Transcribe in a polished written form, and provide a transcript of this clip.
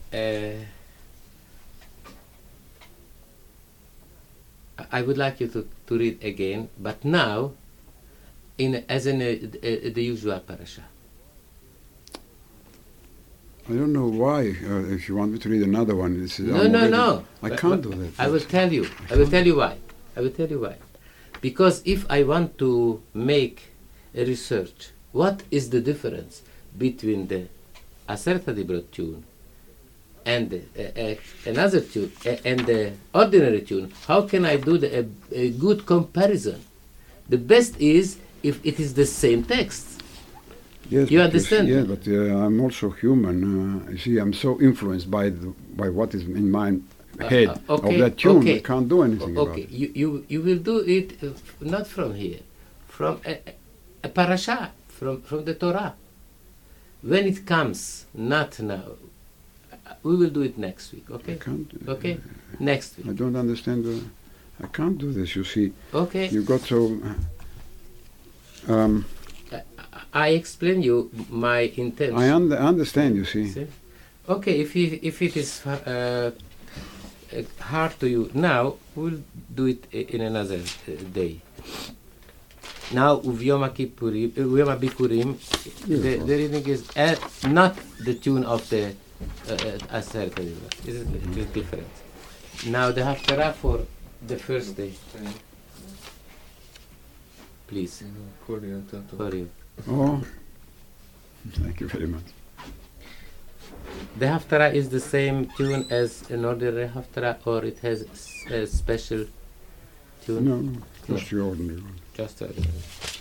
I would like you to read again, but now as in the usual parasha. I don't know why. If you want me to read another one, this is No. I can't do that. I will tell you. I will tell you why. Because if I want to make a research, what is the difference between the Aserta Dibrot tune and another tune and the ordinary tune? How can I do a good comparison? The best is if it is the same text. Yes, you understand? Yeah, but I'm also human. You see, I'm so influenced by what is in my head of that tune. I can't do anything about it. You will do it not from here, from a parasha, from the Torah. When it comes, not now. We will do it next week, okay? I can't. Okay? Next week. I don't understand. I can't do this, you see. Okay. You got so... I explain you my intention. I understand, you see. Okay, if it is hard to you now, we'll do it in another day. Now, Yom Bikurim, the reading is not the tune of the Aser Kadibra. It is different. Now, the Haftarah for the first day. Please. For you. Oh, thank you very much. The Haftarah is the same tune as an ordinary Haftarah, or it has a special tune? No, just the ordinary one. Just ordinary.